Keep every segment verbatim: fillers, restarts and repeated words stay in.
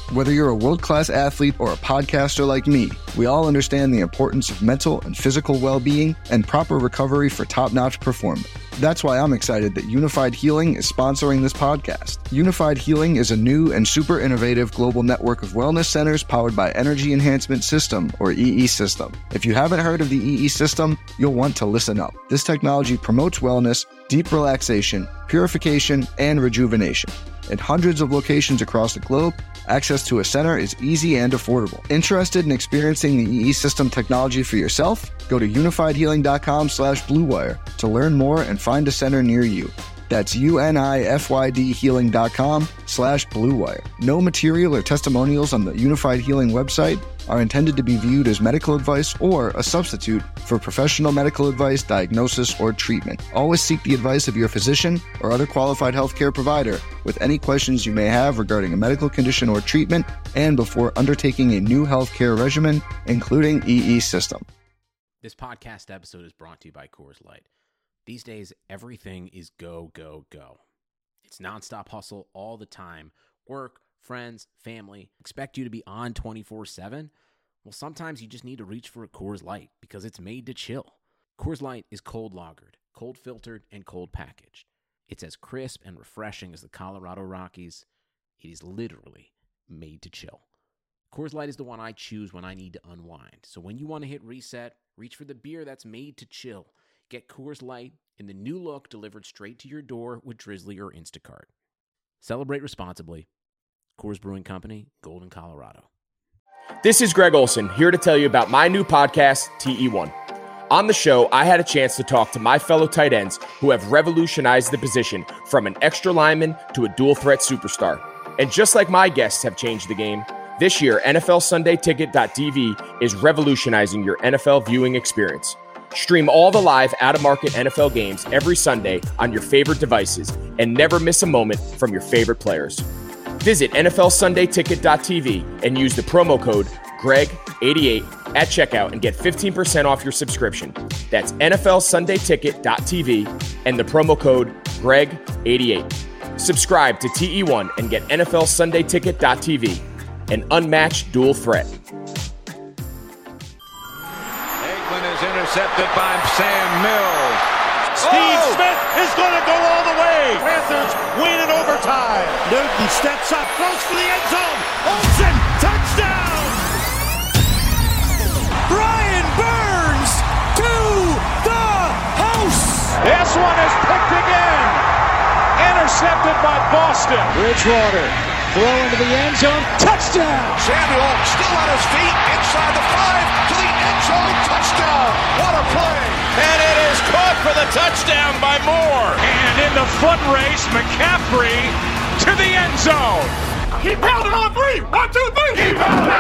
Whether you're a world-class athlete or a podcaster like me, we all understand the importance of mental and physical well-being and proper recovery for top-notch performance. That's why I'm excited that Unified Healing is sponsoring this podcast. Unified Healing is a new and super innovative global network of wellness centers powered by Energy Enhancement System, or E E System. If you haven't heard of the E E System, you'll want to listen up. This technology promotes wellness, deep relaxation, purification, and rejuvenation. In hundreds of locations across the globe, access to a center is easy and affordable. Interested in experiencing the E E System technology for yourself? Go to unifiedhealing.com slash bluewire to learn more and find a center near you. That's U-N-I-F-Y-D healing.com slash bluewire. No material or testimonials on the Unified Healing website are intended to be viewed as medical advice or a substitute for professional medical advice, diagnosis, or treatment. Always seek the advice of your physician or other qualified healthcare provider with any questions you may have regarding a medical condition or treatment and before undertaking a new healthcare regimen, including E E System. This podcast episode is brought to you by Coors Light. These days, everything is go, go, go. It's nonstop hustle all the time. Work, friends, family expect you to be on twenty-four seven. Well, sometimes you just need to reach for a Coors Light because it's made to chill. Coors Light is cold lagered, cold filtered, and cold packaged. It's as crisp and refreshing as the Colorado Rockies. It is literally made to chill. Coors Light is the one I choose when I need to unwind. So when you want to hit reset, reach for the beer that's made to chill. Get Coors Light in the new look delivered straight to your door with Drizzly or Instacart. Celebrate responsibly. Coors Brewing Company, Golden, Colorado. This is Greg Olson, here to tell you about my new podcast, T E one. On the show, I had a chance to talk to my fellow tight ends who have revolutionized the position from an extra lineman to a dual threat superstar. And just like my guests have changed the game, this year, N F L Sunday Ticket dot T V is revolutionizing your N F L viewing experience. Stream all the live out-of-market N F L games every Sunday on your favorite devices and never miss a moment from your favorite players. Visit N F L Sunday Ticket dot T V and use the promo code Greg eighty-eight at checkout and get fifteen percent off your subscription. That's N F L Sunday Ticket dot T V and the promo code Greg eighty-eight. Subscribe to T E one and get N F L Sunday Ticket dot T V, an unmatched dual threat. Intercepted by Sam Mills. Steve oh! Smith is going to go all the way. Panthers win in overtime. Newton steps up, close to the end zone. Olsen, touchdown! Brian Burns to the house. This one is picked again. Intercepted by Boston. Bridgewater, throw into the end zone. Touchdown! Samuel still on his feet inside the five to the end zone. Touchdown! What a play! And it is caught for the touchdown by Moore. And in the foot race, McCaffrey to the end zone. He pounded on three. One, two, three. He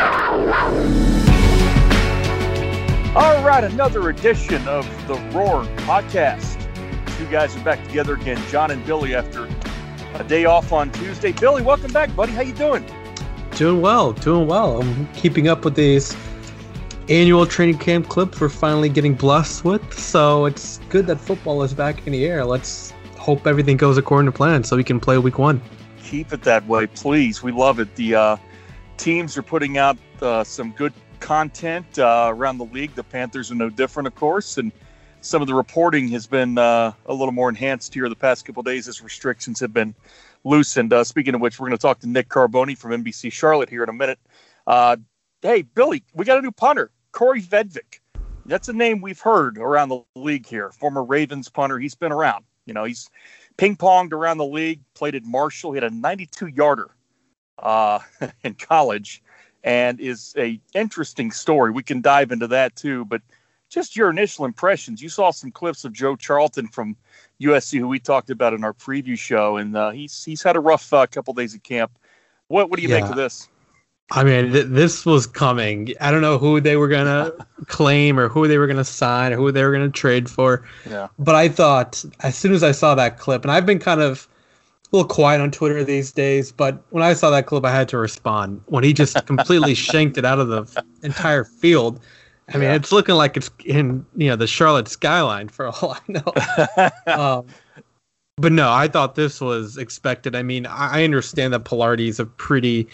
pounded. All right, another edition of the Roar podcast. Two guys are back together again, John and Billy, after a day off on Tuesday. Billy, welcome back, buddy. How you doing? Doing well, doing well. I'm keeping up with these annual training camp clips we're finally getting blessed with. So it's good that football is back in the air. Let's hope everything goes according to plan so we can play week one. Keep it that way, please. We love it. The uh, teams are putting out uh, some good content uh, around the league. The Panthers are no different, of course, and some of the reporting has been uh, a little more enhanced here the past couple of days as restrictions have been loosened. Uh, speaking of which, we're going to talk to Nick Carboni from N B C Charlotte here in a minute. Uh, hey, Billy, we got a new punter, Corey Vedvik. That's a name we've heard around the league here. Former Ravens punter. He's been around. You know, he's ping-ponged around the league, played at Marshall. He had a ninety-two yarder uh, in college and is a interesting story. We can dive into that too, but just your initial impressions. You saw some clips of Joe Charlton from U S C, who we talked about in our preview show, and uh, he's he's had a rough uh, couple days at camp. What what do you yeah. make of this? I mean, th- this was coming. I don't know who they were going to claim or who they were going to sign or who they were going to trade for. Yeah. But I thought as soon as I saw that clip, and I've been kind of a little quiet on Twitter these days, but when I saw that clip, I had to respond. When he just completely shanked it out of the entire field. I mean, yeah. It's looking like it's in, you know, the Charlotte skyline for all I know. um, but no, I thought this was expected. I mean, I understand that Pilardi is a pretty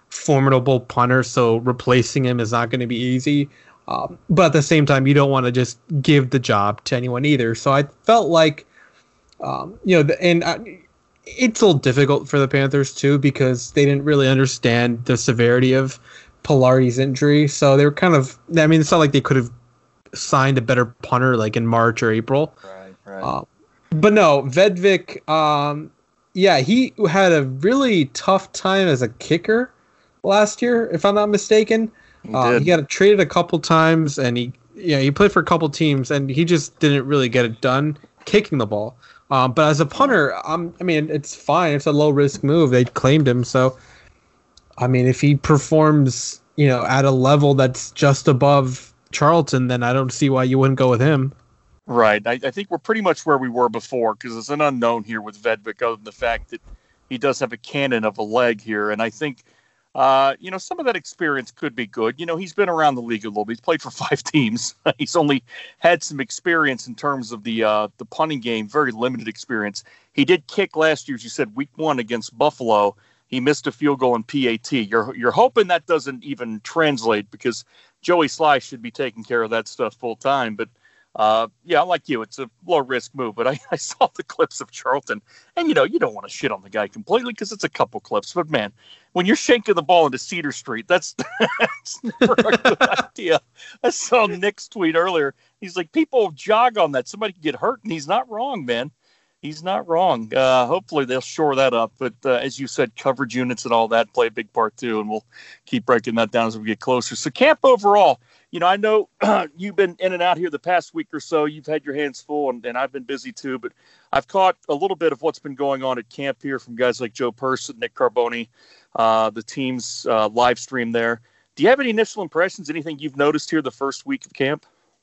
formidable punter, so replacing him is not going to be easy. Um, but at the same time, you don't want to just give the job to anyone either. So I felt like, um, you know, the, and I, it's a little difficult for the Panthers too, because they didn't really understand the severity of Pilari's injury. So they were kind of, I mean, it's not like they could have signed a better punter like in March or April. Right, right. Uh, but no, Vedvik, um, yeah, he had a really tough time as a kicker last year, if I'm not mistaken. He, uh, he got traded a couple times, and he yeah he played for a couple teams, and he just didn't really get it done kicking the ball. Um, but as a punter, um, I mean, it's fine. It's a low risk move. They claimed him, so I mean, if he performs, you know, at a level that's just above Charlton, then I don't see why you wouldn't go with him. Right. I, I think we're pretty much where we were before, because it's an unknown here with Vedvik, other than the fact that he does have a cannon of a leg here. And I think, uh, you know, some of that experience could be good. You know, he's been around the league a little bit. He's played for five teams. He's only had some experience in terms of the uh, the punting game, very limited experience. He did kick last year, as you said, week one against Buffalo. He missed a field goal in P A T. You're you're hoping that doesn't even translate, because Joey Sly should be taking care of that stuff full time. But uh, yeah, like you, it's a low risk move. But I, I saw the clips of Charlton, and you know you don't want to shit on the guy completely because it's a couple clips. But man, when you're shanking the ball into Cedar Street, that's, that's never a good idea. I saw Nick's tweet earlier. He's like, people jog on that. Somebody can get hurt, and he's not wrong, man. He's not wrong. Uh, hopefully they'll shore that up. But uh, as you said, coverage units and all that play a big part too, and we'll keep breaking that down as we get closer. So camp overall, you know, I know uh, you've been in and out here the past week or so. You've had your hands full, and, and I've been busy too. But I've caught a little bit of what's been going on at camp here from guys like Joe Person, Nick Carboni, uh, the team's uh, live stream there. Do you have any initial impressions, anything you've noticed here the first week of camp?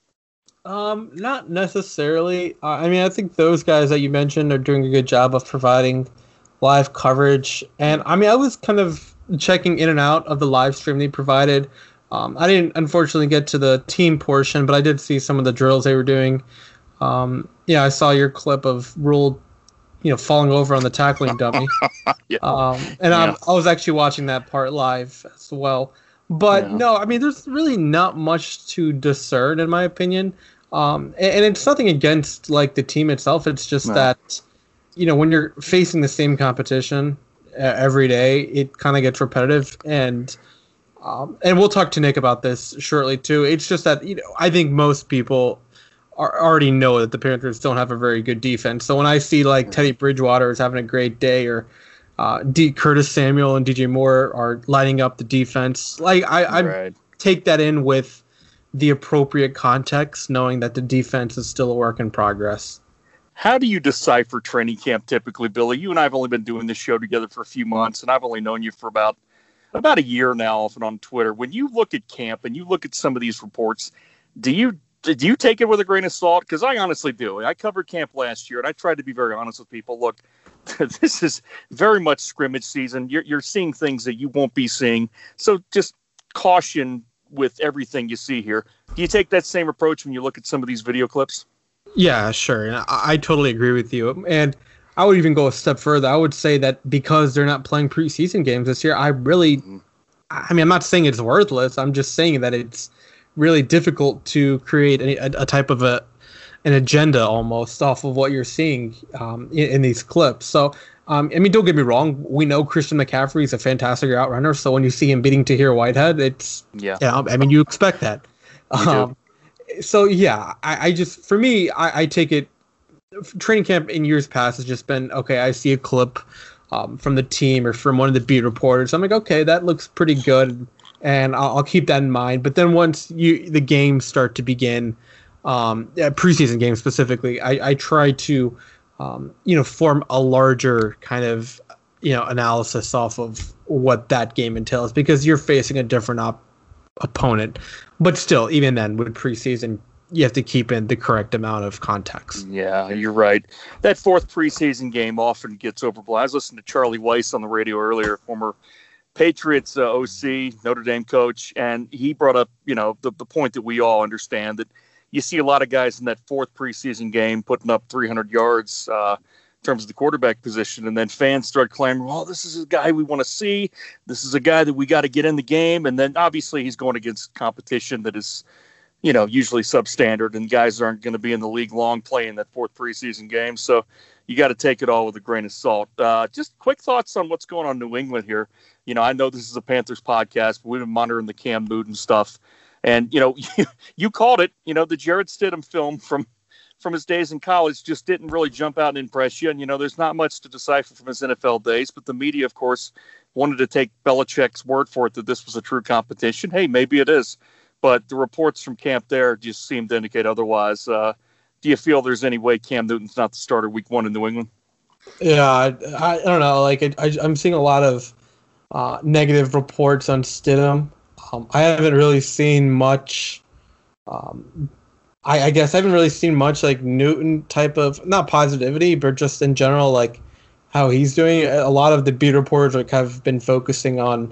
Um, not necessarily. Uh, I mean, I think those guys that you mentioned are doing a good job of providing live coverage. And I mean, I was kind of checking in and out of the live stream they provided. Um, I didn't unfortunately get to the team portion, but I did see some of the drills they were doing. Um, yeah, I saw your clip of Rule, you know, falling over on the tackling dummy. yeah. Um, and yeah. I, I was actually watching that part live as well. But yeah. no, I mean, there's really not much to discern, in my opinion. Um, and, and it's nothing against like the team itself. It's just no. that, you know, when you're facing the same competition uh, every day, it kind of gets repetitive. And um, and we'll talk to Nick about this shortly too. It's just that, you know, I think most people are, already know that the Panthers don't have a very good defense. So when I see like Teddy Bridgewater is having a great day, or uh, D- Curtis Samuel and D J Moore are lighting up the defense, like I, I right. take that in with the appropriate context, knowing that the defense is still a work in progress. How do you decipher training camp typically, Billy? You and I have only been doing this show together for a few months, and I've only known you for about about a year now, often on Twitter. When you look at camp and you look at some of these reports, do you do you take it with a grain of salt? Because I honestly do. I covered camp last year, and I tried to be very honest with people. Look, this is very much scrimmage season. You're, you're seeing things that you won't be seeing. So just caution with everything you see here. Do you take that same approach when you look at some of these video clips? Yeah, sure. And I, I totally agree with you. And I would even go a step further. I would say that because they're not playing preseason games this year, I really, mm-hmm. I mean, I'm not saying it's worthless. I'm just saying that it's really difficult to create a, a type of a an agenda almost off of what you're seeing um, in, in these clips. So, um, I mean, don't get me wrong. We know Christian McCaffrey is a fantastic route runner. So when you see him beating Tahir Whitehead, it's, yeah, you know, I mean, you expect that. Um, so, yeah, I, I just, for me, I, I take it, training camp in years past has just been, okay, I see a clip um, from the team or from one of the beat reporters. I'm like, okay, that looks pretty good, and I'll, I'll keep that in mind. But then once you the games start to begin, um, preseason games specifically, I, I try to, um, you know, form a larger kind of, you know, analysis off of what that game entails, because you're facing a different op- opponent. But still, even then, with preseason, you have to keep in the correct amount of context. Yeah, you're right. That fourth preseason game often gets overblown. I was listening to Charlie Weiss on the radio earlier, former Patriots uh, O C, Notre Dame coach, and he brought up, you know, the, the point that we all understand, that you see a lot of guys in that fourth preseason game putting up three hundred yards, uh, terms of the quarterback position. And then fans started clamoring, "Oh, this is a guy we want to see. This is a guy that we got to get in the game." And then obviously he's going against competition that is, you know, usually substandard, and guys aren't going to be in the league long playing that fourth preseason game. So you got to take it all with a grain of salt. Uh, just quick thoughts on what's going on in New England here. You know, I know this is a Panthers podcast, but we've been monitoring the Cam Newton stuff. And, you know, you, you called it, you know, the Jarrett Stidham film from, from his days in college just didn't really jump out and impress you. And, you know, there's not much to decipher from his N F L days, but the media, of course, wanted to take Belichick's word for it that this was a true competition. Hey, maybe it is. But the reports from camp there just seem to indicate otherwise. Uh, do you feel there's any way Cam Newton's not the starter week one in New England? Yeah, I, I don't know. Like, I, I, I'm seeing a lot of uh, negative reports on Stidham. Um, I haven't really seen much. Um, I, I guess I haven't really seen much like Newton type of, not positivity, but just in general, like how he's doing. A lot of the beat reporters like have been focusing on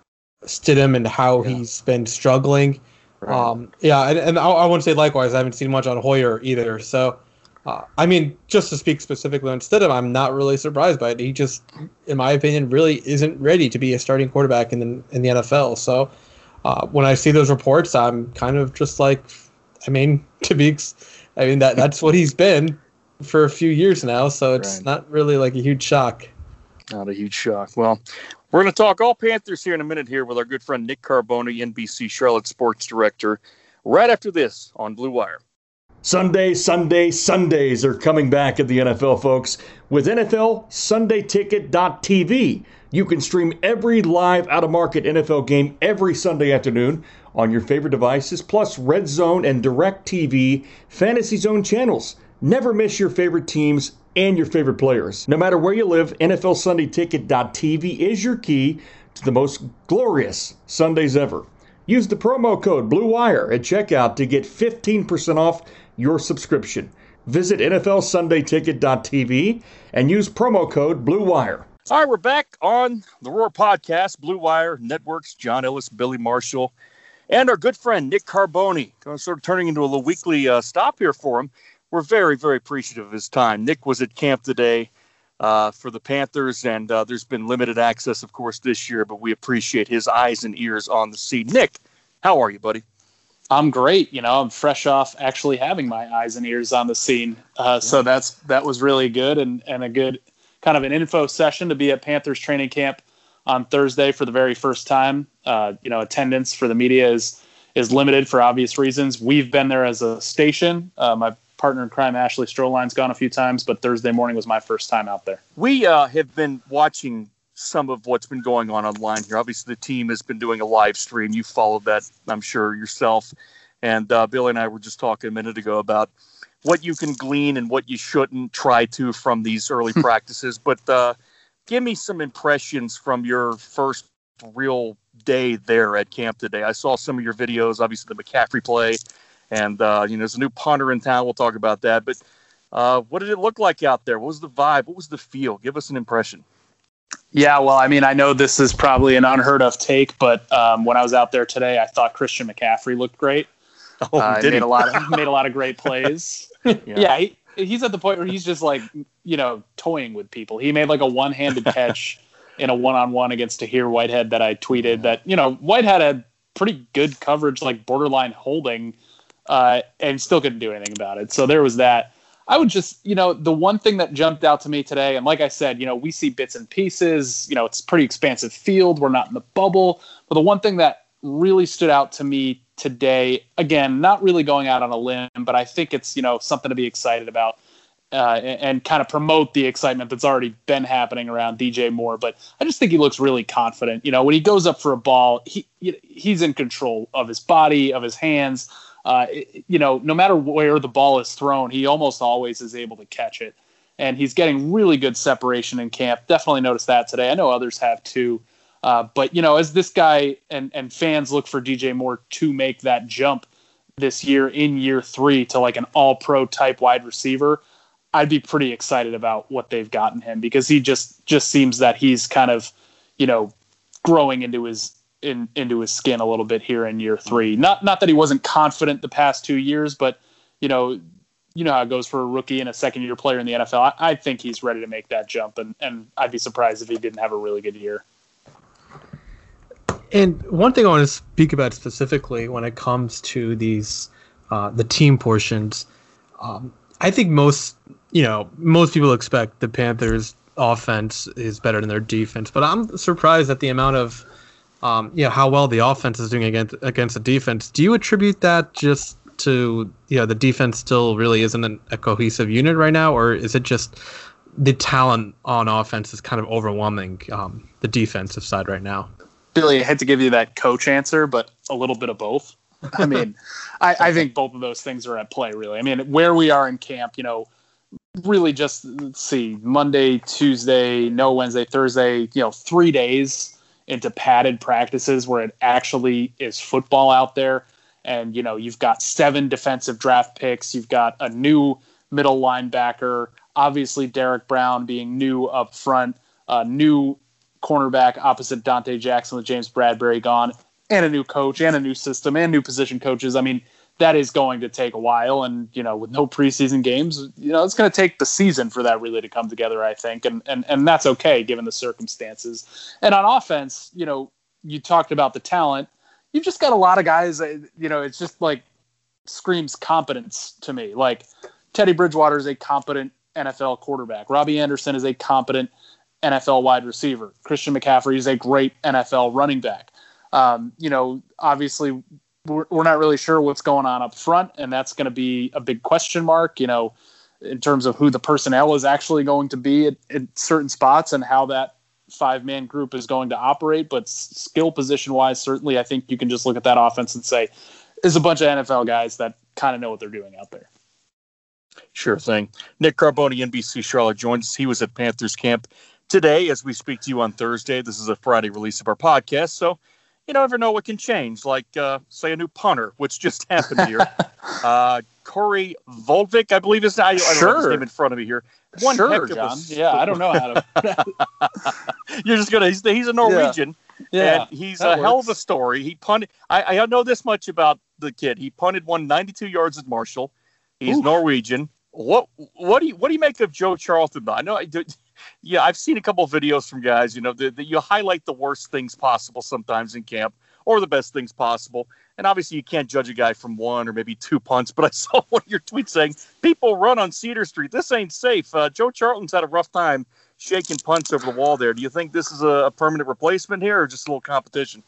Stidham and how yeah. he's been struggling. Right. Um, yeah, and, and I, I wouldn't say likewise. I haven't seen much on Hoyer either. So, uh, I mean, just to speak specifically on Stidham, I'm not really surprised by it. He just, in my opinion, really isn't ready to be a starting quarterback in the in the N F L. So, uh, when I see those reports, I'm kind of just like, I mean, to be, I mean that that's what he's been for a few years now. So it's right. not really like a huge shock. Not a huge shock. Well, we're going to talk all Panthers here in a minute here with our good friend Nick Carboni, N B C Charlotte sports director, right after this on Blue Wire. Sunday, Sunday, Sundays are coming back at the N F L, folks. With N F L Sunday Ticket dot T V, you can stream every live out-of-market N F L game every Sunday afternoon on your favorite devices, plus Red Zone and DirecTV Fantasy Zone channels. Never miss your favorite teams and your favorite players. No matter where you live, N F L Sunday Ticket dot T V is your key to the most glorious Sundays ever. Use the promo code BLUEWIRE at checkout to get fifteen percent off your subscription. Visit N F L Sunday Ticket dot T V and use promo code BLUEWIRE. All right, we're back on the Roar Podcast, Blue Wire Networks, John Ellis, Billy Marshall, and our good friend Nick Carboni. Sort of turning into a little weekly uh, stop here for him. We're very, very appreciative of his time. Nick was at camp today uh, for the Panthers, and uh, there's been limited access, of course, this year, but we appreciate his eyes and ears on the scene. Nick, how are you, buddy? I'm great. You know, I'm fresh off actually having my eyes and ears on the scene. Uh, yeah. So that's that was really good and, and a good kind of an info session to be at Panthers training camp on Thursday for the very first time. Uh, you know, attendance for the media is is limited for obvious reasons. We've been there as a station. Uh, my partner in crime, Ashley Stroline's gone a few times, but Thursday morning was my first time out there. We uh, have been watching some of what's been going on online here. Obviously, the team has been doing a live stream. You followed that, I'm sure, yourself. And uh, Billy and I were just talking a minute ago about what you can glean and what you shouldn't try to from these early practices. But uh, give me some impressions from your first real day there at camp today. I saw some of your videos, obviously the McCaffrey play. And, uh, you know, there's a new punter in town. We'll talk about that. But uh, what did it look like out there? What was the vibe? What was the feel? Give us an impression. Yeah, well, I mean, I know this is probably an unheard of take, but um, when I was out there today, I thought Christian McCaffrey looked great. Oh, uh, did made he? a lot of made a lot of great plays. yeah, yeah he, he's at the point where he's just like, you know, toying with people. He made like a one-handed catch in a one-on-one against Tahir Whitehead that I tweeted. That, you know, Whitehead had pretty good coverage, like borderline holding, uh, and still couldn't do anything about it. So there was that. I would just, you know, the one thing that jumped out to me today, and like I said, you know, we see bits and pieces. You know, it's a pretty expansive field. We're not in the bubble. But the one thing that really stood out to me today, again, not really going out on a limb, but I think it's, you know, something to be excited about uh, and, and kind of promote the excitement that's already been happening around D J Moore. But I just think he looks really confident. You know, when he goes up for a ball, he he's in control of his body, of his hands. Uh, you know, no matter where the ball is thrown, he almost always is able to catch it. And he's getting really good separation in camp. Definitely noticed that today. I know others have too. Uh, but, you know, as this guy and, and fans look for D J Moore to make that jump this year in year three to like an all-pro type wide receiver, I'd be pretty excited about what they've gotten him, because he just, just seems that he's kind of, you know, growing into his in into his skin a little bit here in year three. Not not that he wasn't confident the past two years, but, you know, you know how it goes for a rookie and a second-year player in the N F L. I, I think he's ready to make that jump, and, and I'd be surprised if he didn't have a really good year. And one thing I want to speak about specifically when it comes to these uh, the team portions, um, I think most you know most people expect the Panthers' offense is better than their defense, but I'm surprised at the amount of um, you know how well the offense is doing against against the defense. Do you attribute that just to you know the defense still really isn't an, a cohesive unit right now, or is it just the talent on offense is kind of overwhelming um, the defensive side right now? Billy, I had to give you that coach answer, but a little bit of both. I mean, I, I think both of those things are at play, really. I mean, where we are in camp, you know, really just, let's see, Monday, Tuesday, no Wednesday, Thursday, you know, three days into padded practices where it actually is football out there. And, you know, you've got seven defensive draft picks. You've got a new middle linebacker, obviously Derek Brown being new up front, uh, new cornerback opposite Dante Jackson with James Bradbury gone, and a new coach and a new system and new position coaches. I mean, that is going to take a while. And, you know, with no preseason games, you know, it's going to take the season for that really to come together, I think. And, and, and that's okay given the circumstances. And on offense, you know, you talked about the talent. You've just got a lot of guys that, you know, it's just like screams competence to me. Like Teddy Bridgewater is a competent N F L quarterback. Robbie Anderson is a competent N F L wide receiver. Christian McCaffrey is a great N F L running back. Um, you know, obviously we're, we're not really sure what's going on up front, and that's going to be a big question mark, you know, in terms of who the personnel is actually going to be at, at certain spots and how that five-man group is going to operate. But skill position-wise, certainly I think you can just look at that offense and say, there's a bunch of N F L guys that kind of know what they're doing out there. Sure thing. Nick Carboni, N B C Charlotte, joins us. He was at Panthers camp today as we speak to you on Thursday. This is a Friday release of our podcast, so you never know what can change, like, uh, say, a new punter, which just happened here. uh, Corey Volvik, I believe is now. I don't sure. have his name in front of me here. One sure, heck of John. A, yeah, I don't know how to. You're just going to, he's, he's a Norwegian, yeah. Yeah, and he's a works. hell of a story. He punted, I, I know this much about the kid. He punted one ninety-two yards at Marshall. He's Oof. Norwegian. What what do you what do you make of Joe Charlton, though? I know I do. Yeah, I've seen a couple of videos from guys, you know, that, that you highlight the worst things possible sometimes in camp or the best things possible. And obviously you can't judge a guy from one or maybe two punts, but I saw one of your tweets saying, people run on Cedar Street. This ain't safe. Uh, Joe Charlton's had a rough time shaking punts over the wall there. Do you think this is a, a permanent replacement here or just a little competition?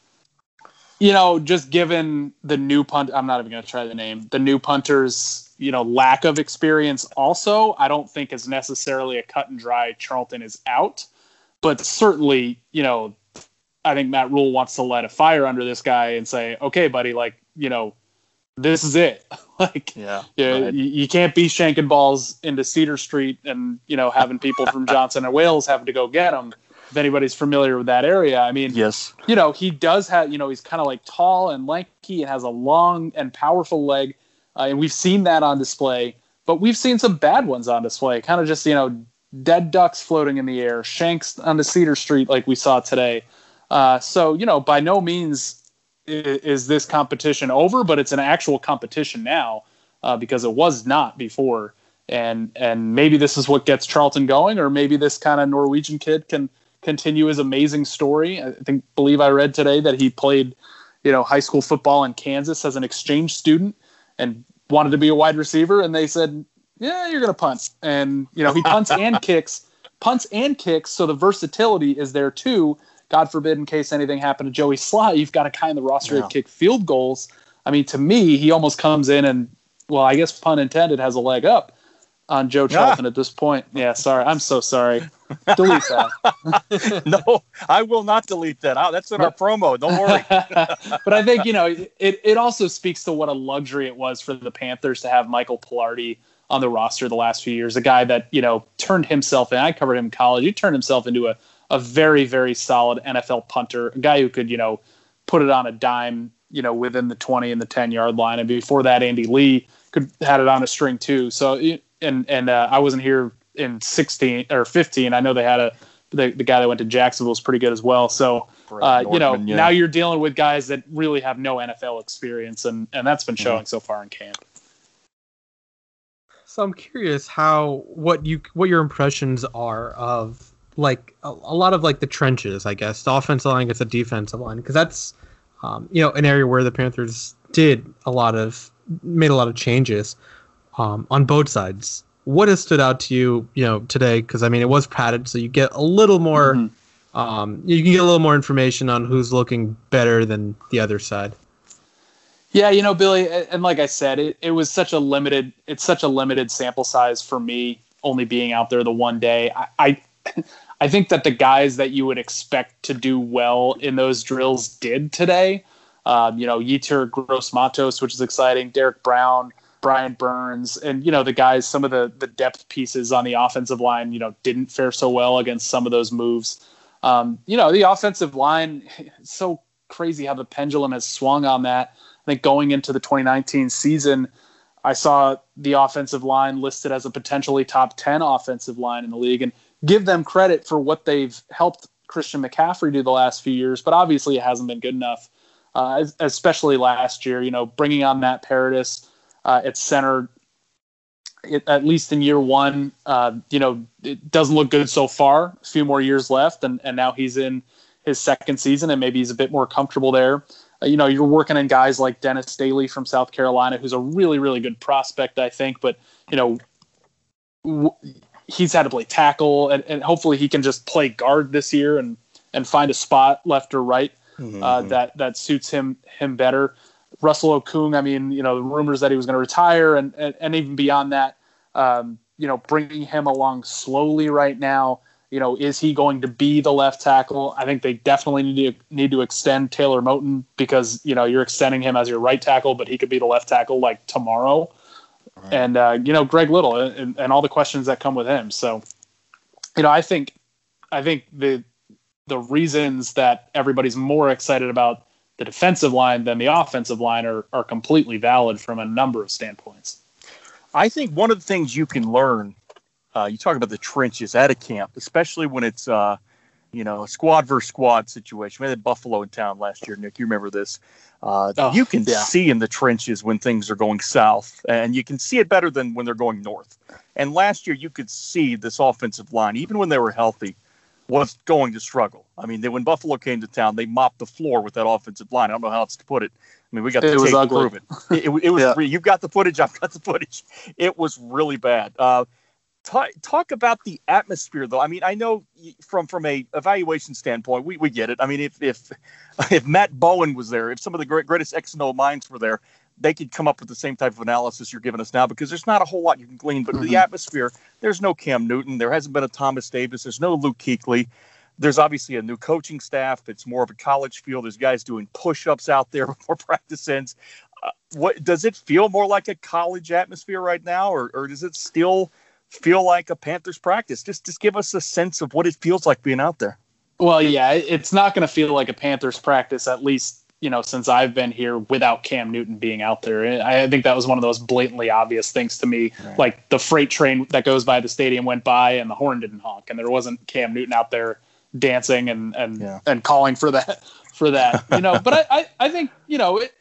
You know, just given the new punt, I'm not even going to try the name, the new punters, you know, lack of experience also, I don't think is necessarily a cut and dry Charlton is out. But certainly, you know, I think Matt Rule wants to light a fire under this guy and say, okay, buddy, like, you know, this is it. like, yeah, you, right. you, you can't be shanking balls into Cedar Street and, you know, having people from Johnson and Wales having to go get them. If anybody's familiar with that area, I mean, yes, you know, he does have, you know, he's kind of like tall and lanky and has a long and powerful leg. Uh, and we've seen that on display, but we've seen some bad ones on display, kind of just, you know, dead ducks floating in the air, shanks on the Cedar Street like we saw today. Uh, so, you know, by no means is, is this competition over, but it's an actual competition now uh, because it was not before. And and maybe this is what gets Charlton going, or maybe this kind of Norwegian kid can continue his amazing story. I think, believe I read today that he played, you know, high school football in Kansas as an exchange student and wanted to be a wide receiver. And they said, yeah, you're going to punt. And, you know, he punts and kicks, punts and kicks. So the versatility is there too. God forbid, in case anything happened to Joey Slye, you've got a guy in the roster yeah. to kick field goals. I mean, to me, he almost comes in and, well, I guess pun intended, has a leg up on Joe Charlton ah. at this point. Yeah, sorry. I'm so sorry. Delete that. No, I will not delete that. Oh, that's in our promo. Don't worry. But I think, you know, it, it also speaks to what a luxury it was for the Panthers to have Michael Pilardi on the roster the last few years. A guy that, you know, turned himself in. I covered him in college. He turned himself into a, a very, very solid N F L punter, a guy who could, you know, put it on a dime, you know, within the twenty and the ten yard line. And before that, Andy Lee could had it on a string too. So, and, and uh, I wasn't here in sixteen or fifteen. I know they had a, the, the guy that went to Jacksonville was pretty good as well. So, uh, you know, yeah. now you're dealing with guys that really have no N F L experience, and, and that's been showing mm-hmm. so far in camp. So I'm curious how what you what your impressions are of like a, a lot of like the trenches, I guess, the offensive line against the defensive line, because that's um, you know an area where the Panthers did a lot of made a lot of changes um, on both sides. What has stood out to you, you know, today? Because I mean, it was padded, so you get a little more. Mm-hmm. Um, you can get a little more information on who's looking better than the other side. Yeah, you know, Billy, and like I said, it, it was such a limited, it's such a limited sample size for me, only being out there the one day. I, I, I think that the guys that you would expect to do well in those drills did today. Um, you know, Yetur Gross-Matos, which is exciting, Derek Brown, Brian Burns, and, you know, the guys, some of the, the depth pieces on the offensive line, you know, didn't fare so well against some of those moves. Um, you know, the offensive line, it's so crazy how the pendulum has swung on that. I think going into the twenty nineteen season, I saw the offensive line listed as a potentially top ten offensive line in the league, and give them credit for what they've helped Christian McCaffrey do the last few years. But obviously it hasn't been good enough, uh, especially last year, you know, bringing on Matt Paradis uh, at center. It, at least in year one, uh, you know, it doesn't look good so far. A few more years left, and, and now he's in his second season, and maybe he's a bit more comfortable there. Uh, you know, you're working in guys like Dennis Daly from South Carolina, who's a really, really good prospect, I think. But, you know, w- he's had to play tackle, and, and hopefully he can just play guard this year and, and find a spot left or right mm-hmm. uh, that that suits him him better. Russell Okung, I mean, you know, the rumors that he was going to retire, and, and, and even beyond that, um, you know, bringing him along slowly right now. You know, is he going to be the left tackle? I think they definitely need to need to extend Taylor Moton, because, you know, you're extending him as your right tackle, but he could be the left tackle like tomorrow. Right. And, uh, you know, Greg Little and, and all the questions that come with him. So, you know, I think I think the the reasons that everybody's more excited about the defensive line than the offensive line are, are completely valid from a number of standpoints. I think one of the things you can learn, uh, you talk about the trenches at a camp, especially when it's, uh, you know, a squad versus squad situation. We had Buffalo in town last year, Nick. You remember this. Uh, oh, you can yeah. see in the trenches when things are going south, and you can see it better than when they're going north. And last year you could see this offensive line, even when they were healthy, was going to struggle. I mean, they, when Buffalo came to town, they mopped the floor with that offensive line. I don't know how else to put it. I mean, we got the tape to prove it. It, it, it was. yeah. You've got the footage. I've got the footage. It was really bad. Uh, talk, talk about the atmosphere, though. I mean, I know from from a evaluation standpoint, we, we get it. I mean, if if if Matt Bowen was there, if some of the great, greatest X and O minds were there, they could come up with the same type of analysis you're giving us now, because there's not a whole lot you can glean. But mm-hmm. the atmosphere, there's no Cam Newton. There hasn't been a Thomas Davis. There's no Luke Kuechly. There's obviously a new coaching staff. It's more of a college feel. There's guys doing push-ups out there before practice ends. Uh, what does it feel more like a college atmosphere right now, or, or does it still feel like a Panthers practice? Just, just give us a sense of what it feels like being out there. Well, yeah, it's not going to feel like a Panthers practice, at least, you know, since I've been here, without Cam Newton being out there. I think that was one of those blatantly obvious things to me. Right. Like the freight train that goes by the stadium went by and the horn didn't honk, and there wasn't Cam Newton out there dancing and and, yeah. and calling for that for that. You know, but I, I, I think, you know, it,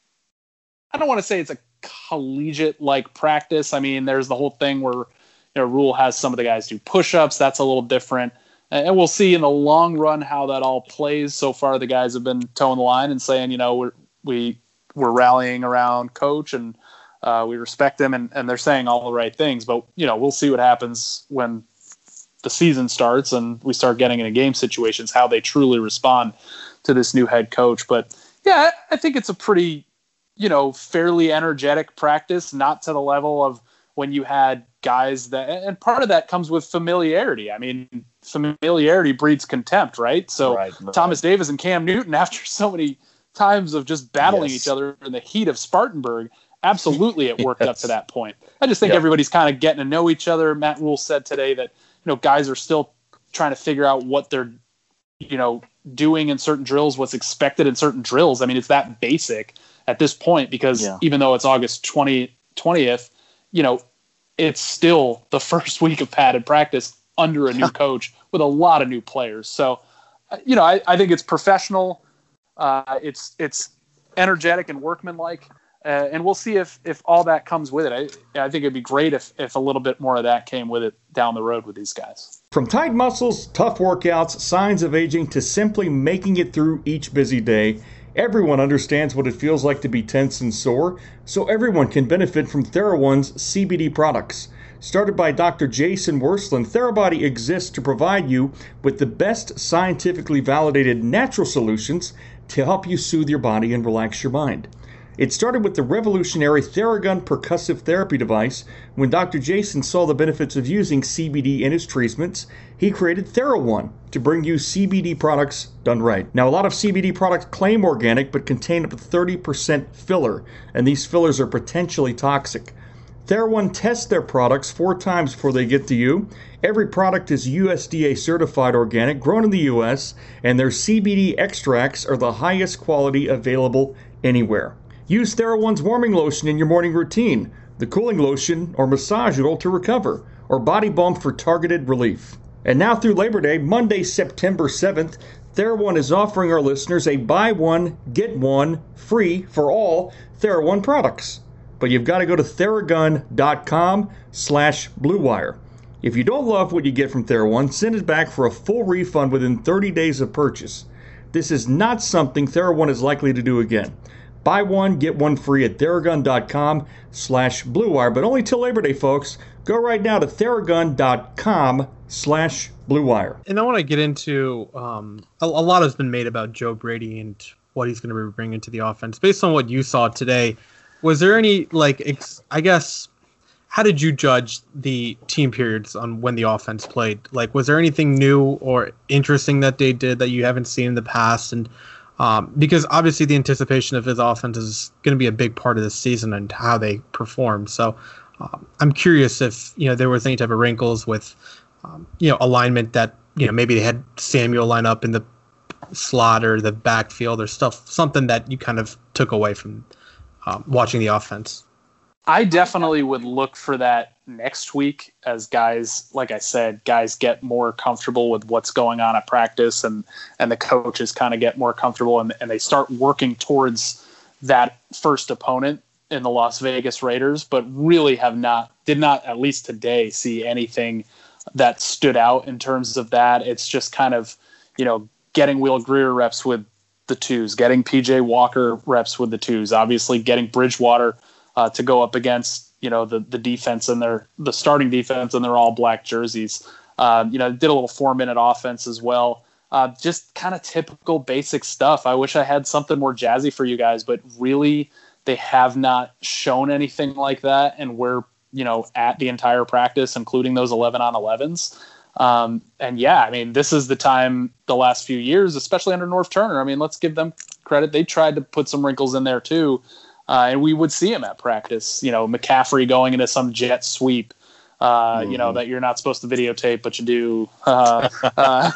I don't want to say it's a collegiate like practice. I mean, there's the whole thing where, you know, Rule has some of the guys do push-ups. That's a little different. And we'll see in the long run how that all plays. So far, the guys have been toeing the line and saying, you know, we're, we, we're rallying around coach, and uh, we respect him, and, and they're saying all the right things. But, you know, we'll see what happens when the season starts and we start getting into game situations, how they truly respond to this new head coach. But, yeah, I think it's a pretty, you know, fairly energetic practice, not to the level of when you had guys that, and part of that comes with familiarity. I mean, familiarity breeds contempt, right? So right, right. Thomas Davis and Cam Newton, after so many times of just battling yes. each other in the heat of Spartanburg, absolutely it worked yes. up to that point. I just think yep. everybody's kind of getting to know each other. Matt Rule said today that, you know, guys are still trying to figure out what they're, you know, doing in certain drills, what's expected in certain drills. I mean, it's that basic at this point, because yeah. even though it's August twentieth, you know, it's still the first week of padded practice under a new coach with a lot of new players. So, you know, I, I think it's professional. Uh, it's it's energetic and workmanlike. Uh, and we'll see if if all that comes with it. I, I think it'd be great if, if a little bit more of that came with it down the road with these guys. From tight muscles, tough workouts, signs of aging, to simply making it through each busy day, everyone understands what it feels like to be tense and sore, so everyone can benefit from TheraOne's C B D products. Started by Doctor Jason Wersland, TheraBody exists to provide you with the best scientifically validated natural solutions to help you soothe your body and relax your mind. It started with the revolutionary Theragun percussive therapy device. When Doctor Jason saw the benefits of using C B D in his treatments, he created TheraOne to bring you C B D products done right. Now, a lot of C B D products claim organic but contain up to thirty percent filler, and these fillers are potentially toxic. TheraOne tests their products four times before they get to you. Every product is U S D A certified organic, grown in the U S, and their C B D extracts are the highest quality available anywhere. Use TheraOne's warming lotion in your morning routine, the cooling lotion or massage oil to recover, or body balm for targeted relief. And now through Labor Day, Monday, September seventh, TheraOne is offering our listeners a buy one, get one free for all TheraOne products. But you've got to go to Theragun.com slash BlueWire. If you don't love what you get from TheraOne, send it back for a full refund within thirty days of purchase. This is not something TheraOne is likely to do again. Buy one, get one free at Theragun.com slash BlueWire, but only till Labor Day, folks. Go right now to Theragun.com slash BlueWire. And I want to get into, um, a, a lot has been made about Joe Brady and what he's going to be bringing to the offense. Based on what you saw today, was there any, like, ex- I guess, how did you judge the team periods on when the offense played? Like, was there anything new or interesting that they did that you haven't seen in the past? And Um, because obviously the anticipation of his offense is going to be a big part of this season and how they perform. So um, I'm curious if, you know, there was any type of wrinkles with, um, you know, alignment that, you know, maybe they had Samuel line up in the slot or the backfield or stuff, something that you kind of took away from um, watching the offense. I definitely would look for that next week as guys, like I said, guys get more comfortable with what's going on at practice and, and the coaches kind of get more comfortable and, and they start working towards that first opponent in the Las Vegas Raiders, but really have not, did not, at least today, see anything that stood out in terms of that. It's just kind of, you know, getting Will Grier reps with the twos, getting P J Walker reps with the twos, obviously getting Bridgewater Uh, to go up against, you know, the, the defense and their the starting defense and their all black jerseys. Um, you know, did a little four minute offense as well. Uh, just kind of typical basic stuff. I wish I had something more jazzy for you guys, but really they have not shown anything like that. And we're, you know, at the entire practice, including those eleven on elevens. Um, and yeah, I mean, this is the time the last few years, especially under North Turner. I mean, let's give them credit. They tried to put some wrinkles in there too. Uh, and we would see him at practice, you know, McCaffrey going into some jet sweep, uh, mm-hmm. you know, that you're not supposed to videotape, but you do. Uh, uh,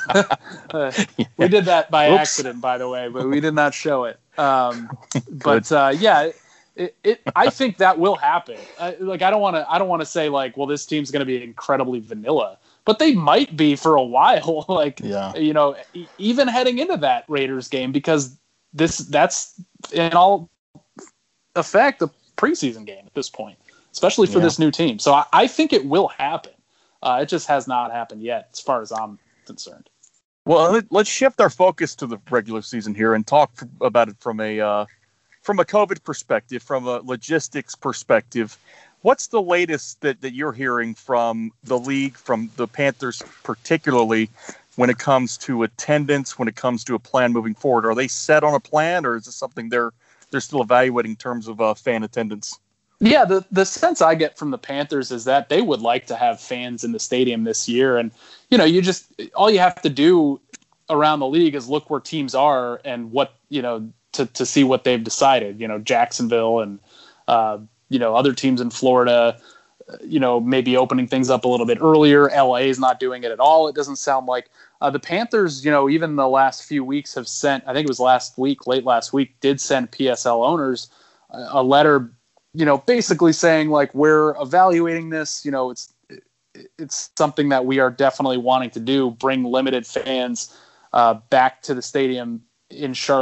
yeah. We did that by Oops. accident, by the way, but we did not show it. Um, but uh, yeah, it, it, I think that will happen. Uh, like, I don't want to, I don't want to say like, well, this team's going to be incredibly vanilla, but they might be for a while. like, yeah. you know, e- even heading into that Raiders game, because this, that's in all effect a preseason game at this point, especially for yeah. this new team. So I, I think it will happen. Uh, it just has not happened yet, as far as I'm concerned. Well, let's shift our focus to the regular season here and talk about it from a uh, from a COVID perspective, from a logistics perspective. What's the latest that, that you're hearing from the league, from the Panthers particularly, when it comes to attendance, when it comes to a plan moving forward? Are they set on a plan, or is this something they're they're still evaluating in terms of uh, fan attendance? Yeah, the, the sense I get from the Panthers is that they would like to have fans in the stadium this year. And, you know, you just, all you have to do around the league is look where teams are and what, you know, to, to see what they've decided, you know, Jacksonville and, uh, you know, other teams in Florida, you know, maybe opening things up a little bit earlier. L A is not doing it at all. It doesn't sound like. Uh, the Panthers, you know, even the last few weeks have sent, I think it was last week, late last week, did send P S L owners a, a letter, you know, basically saying like, we're evaluating this, you know, it's, it's something that we are definitely wanting to do, bring limited fans uh, back to the stadium in Charlotte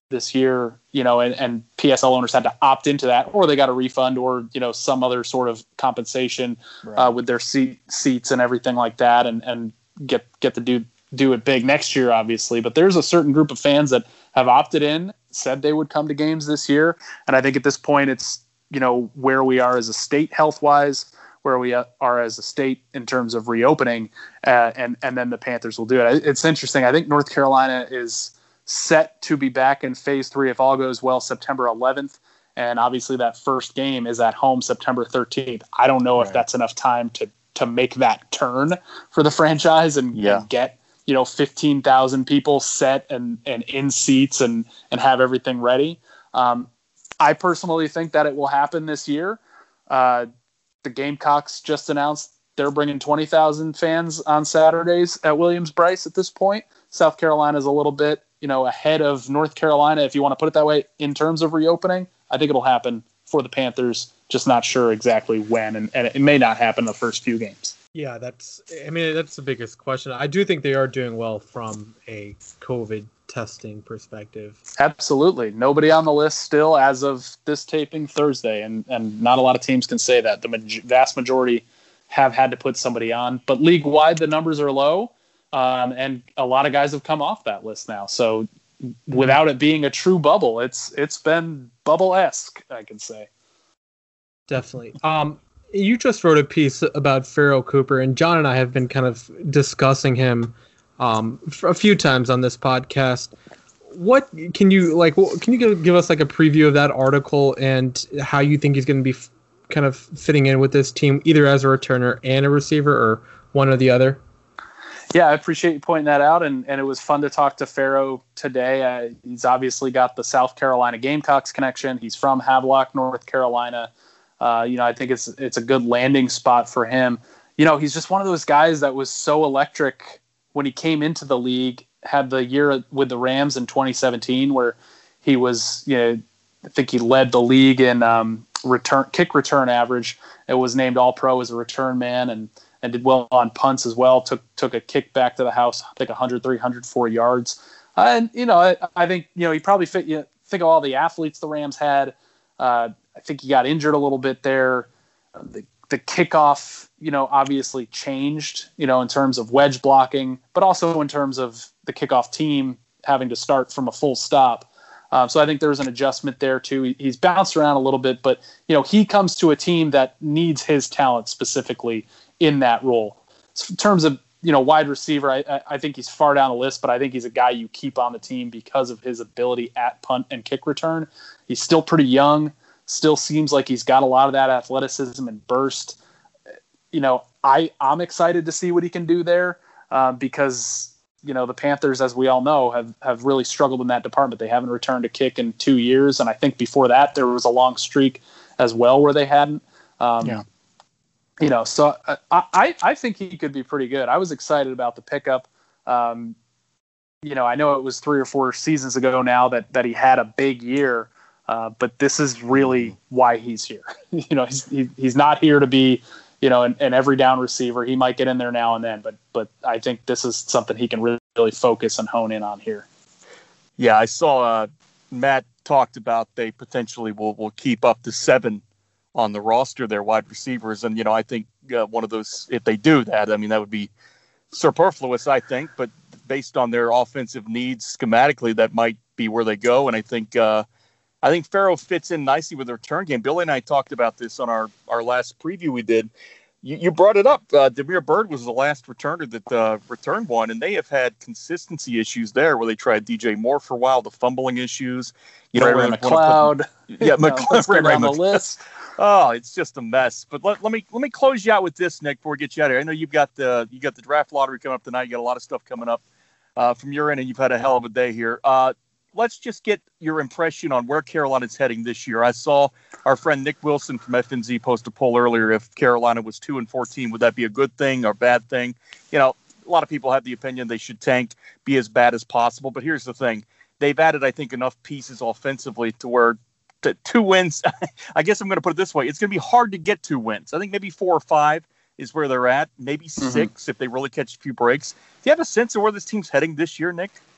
this year, you know, and, and P S L owners had to opt into that, or they got a refund or, you know, some other sort of compensation right. uh, with their seat, seats and everything like that, and, and get get to do, do it big next year, obviously. But there's a certain group of fans that have opted in, said they would come to games this year. And I think at this point it's, you know, where we are as a state health-wise, where we are as a state in terms of reopening, uh, and, and then the Panthers will do it. It's interesting. I think North Carolina is set to be back in phase three if all goes well September eleventh, and obviously that first game is at home September thirteenth. I don't know right. if that's enough time to to make that turn for the franchise and, yeah. and get, you know, fifteen thousand people set and and in seats and and have everything ready. Um, I personally think that it will happen this year. Uh, the Gamecocks just announced they're bringing twenty thousand fans on Saturdays at Williams-Brice at this point. South Carolina is a little bit, you know, ahead of North Carolina, if you want to put it that way, in terms of reopening. I think it'll happen for the Panthers, just not sure exactly when, and, and it may not happen the first few games. Yeah, that's, I mean, that's the biggest question. I do think they are doing well from a COVID testing perspective. Absolutely. Nobody on the list still as of this taping Thursday, and, and not a lot of teams can say that. The ma- vast majority have had to put somebody on, but league-wide the numbers are low. Um, and a lot of guys have come off that list now. So without it being a true bubble, it's it's been bubble-esque, I can say. Definitely. Um, you just wrote a piece about Pharoh Cooper, and John and I have been kind of discussing him um, a few times on this podcast. What can you like? Can you give, give us like a preview of that article and how you think he's going to be f- kind of fitting in with this team, either as a returner and a receiver, or one or the other? Yeah, I appreciate you pointing that out, and, and it was fun to talk to Pharoh today. Uh, he's obviously got the South Carolina Gamecocks connection. He's from Havelock, North Carolina. Uh, you know, I think it's it's a good landing spot for him. You know, he's just one of those guys that was so electric when he came into the league. Had the year with the Rams in twenty seventeen where he was, you know, I think he led the league in um, return kick return average. It was named All-Pro as a return man, and and did well on punts as well. Took took a kick back to the house, I think one hundred three, one hundred four yards. Uh, and, you know, I, I think, you know, he probably fit, you know, think of all the athletes the Rams had. Uh, I think he got injured a little bit there. Uh, the, the kickoff, you know, obviously changed, you know, in terms of wedge blocking, but also in terms of the kickoff team having to start from a full stop. Um, so I think there's an adjustment there too. He, he's bounced around a little bit, but, you know, he comes to a team that needs his talent specifically in that role. So in terms of, you know, wide receiver, I, I think he's far down the list, but I think he's a guy you keep on the team because of his ability at punt and kick return. He's still pretty young, still seems like he's got a lot of that athleticism and burst. You know, I, I'm excited to see what he can do there uh, because, you know, the Panthers, as we all know, have, have really struggled in that department. They haven't returned a kick in two years, and I think before that there was a long streak as well where they hadn't. Um, yeah. You know, so I, I, I think he could be pretty good. I was excited about the pickup. Um, you know, I know it was three or four seasons ago now that, that he had a big year, uh, but this is really why he's here. you know, he's he, he's not here to be, you know, an, an every down receiver. He might get in there now and then, but but I think this is something he can really, really focus and hone in on here. Yeah, I saw uh, Matt talked about they potentially will will keep up to seven on the roster, their wide receivers. And, you know, I think uh, one of those, if they do that, I mean, that would be superfluous, I think, but based on their offensive needs schematically, that might be where they go. And I think, uh, I think Pharoh fits in nicely with the return game. Billy and I talked about this on our, our last preview we did. You, you brought it up. Uh, Damiere Byrd was the last returner that uh, returned one, and they have had consistency issues there where they tried D J Moore for a while, the fumbling issues. You know, Ray McLeod. Yeah, McLeod. Right on the list. Oh, it's just a mess. But let, let me let me close you out with this, Nick, before we get you out of here. I know you've got the you got the draft lottery coming up tonight. You got a lot of stuff coming up uh, from your end, and you've had a hell of a day here. Uh, let's just get your impression on where Carolina's heading this year. I saw our friend Nick Wilson from F N Z post a poll earlier. If Carolina was two and fourteen, would that be a good thing or bad thing? You know, a lot of people have the opinion they should tank, be as bad as possible. But here's the thing: they've added, I think, enough pieces offensively to where. Two wins, I guess I'm going to put it this way. It's going to be hard to get two wins. I think maybe four or five is where they're at. Maybe six mm-hmm. if they really catch a few breaks. Do you have a sense of where this team's heading this year, Nick?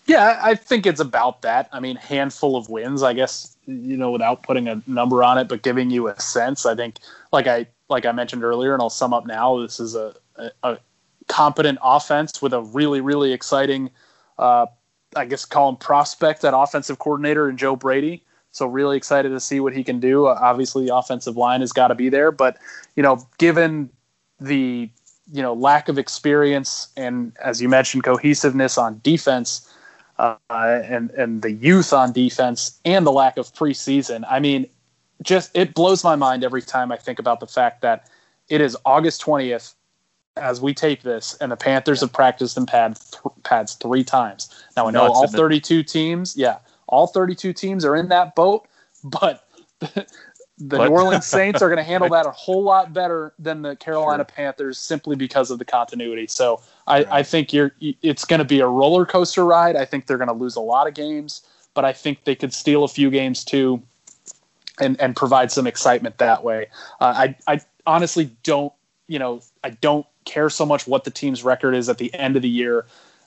Yeah, I think it's about that. I mean, handful of wins, I guess, you know, without putting a number on it, but giving you a sense. I think, like I like I mentioned earlier, and I'll sum up now, this is a, a, a competent offense with a really, really exciting, uh, I guess, call him prospect, that offensive coordinator in Joe Brady. So really excited to see what he can do. Uh, obviously, the offensive line has got to be there. But, you know, given the, you know, lack of experience and, as you mentioned, cohesiveness on defense, uh, and, and the youth on defense and the lack of preseason, I mean, just it blows my mind every time I think about the fact that it is August twentieth as we tape this, and the Panthers have practiced in pad th- pads three times. Now, I know all thirty-two teams, yeah, all thirty-two teams are in that boat, but the, the New Orleans Saints are going to handle that a whole lot better than the Carolina sure. Panthers simply because of the continuity. So I, right. I think you're it's going to be a roller coaster ride. I think they're going to lose a lot of games, but I think they could steal a few games too and, and provide some excitement that way. Uh, I, I honestly don't, you know, I don't care so much what the team's record is at the end of the year.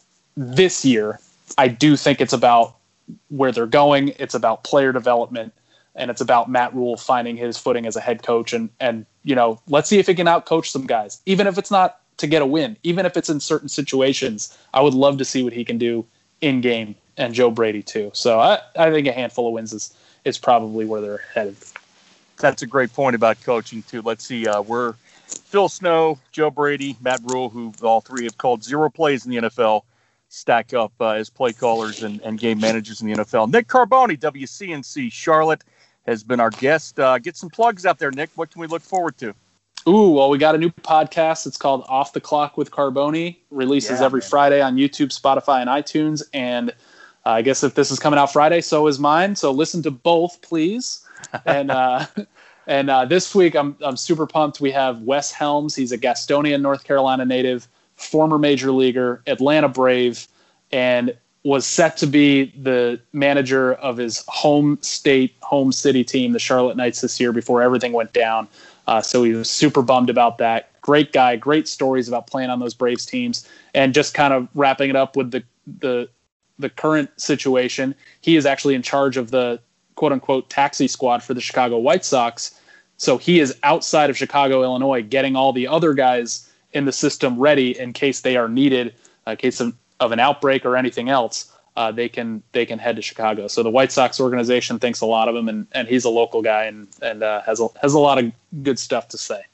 This year, I do think it's about where they're going. It's about player development, and it's about Matt Rule finding his footing as a head coach. And, and you know, let's see if he can outcoach some guys, even if it's not to get a win, even if it's in certain situations. I would love to see what he can do in game, and Joe Brady too. So I, I think a handful of wins is, is probably where they're headed. That's a great point about coaching too. Let's see, uh, we're Phil Snow, Joe Brady, Matt Rule, who all three have called zero plays in the N F L, stack up uh, as play callers and, and game managers in the N F L. Nick Carboni, W C N C Charlotte, has been our guest. Uh, get some plugs out there, Nick. What can we look forward to? Ooh, well, we got a new podcast. It's called Off the Clock with Carboni. Releases yeah, every man. Friday on YouTube, Spotify, and iTunes. And uh, I guess if this is coming out Friday, so is mine. So listen to both, please. And uh, and uh, this week, I'm I'm super pumped. We have Wes Helms. He's a Gastonia, North Carolina native, former major leaguer, Atlanta Brave, and was set to be the manager of his home state, home city team, the Charlotte Knights, this year before everything went down. Uh, so he was super bummed about that. Great guy, great stories about playing on those Braves teams. And just kind of wrapping it up with the the the current situation, he is actually in charge of the quote-unquote taxi squad for the Chicago White Sox. So he is outside of Chicago, Illinois, getting all the other guys in the system ready in case they are needed, uh, in case of, of an outbreak or anything else. Uh, they can they can head to Chicago. So the White Sox organization thinks a lot of him, and, and he's a local guy and and uh, has a, has a lot of good stuff to say.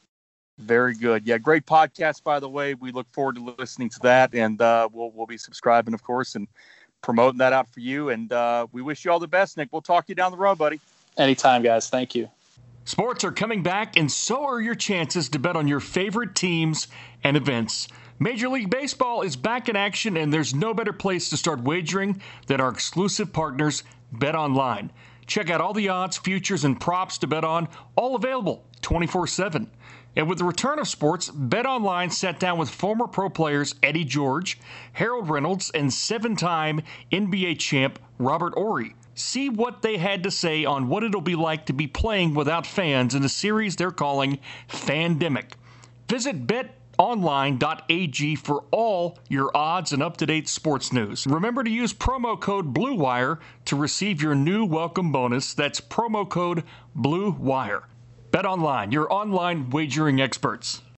Very good. Yeah, great podcast, by the way. We look forward to listening to that, and uh, we'll we'll be subscribing, of course, and promoting that out for you. And uh, we wish you all the best, Nick. We'll talk to you down the road, buddy. Anytime, guys. Thank you. Sports are coming back, and so are your chances to bet on your favorite teams and events. Major League Baseball is back in action, and there's no better place to start wagering than our exclusive partners, BetOnline. Check out all the odds, futures, and props to bet on, all available twenty-four seven. And with the return of sports, BetOnline sat down with former pro players Eddie George, Harold Reynolds, and seven-time N B A champ Robert Horry. See what they had to say on what it'll be like to be playing without fans in a series they're calling Fandemic. Visit bet online dot a g for all your odds and up-to-date sports news. Remember to use promo code BlueWire to receive your new welcome bonus. That's promo code BlueWire. BetOnline, your online wagering experts.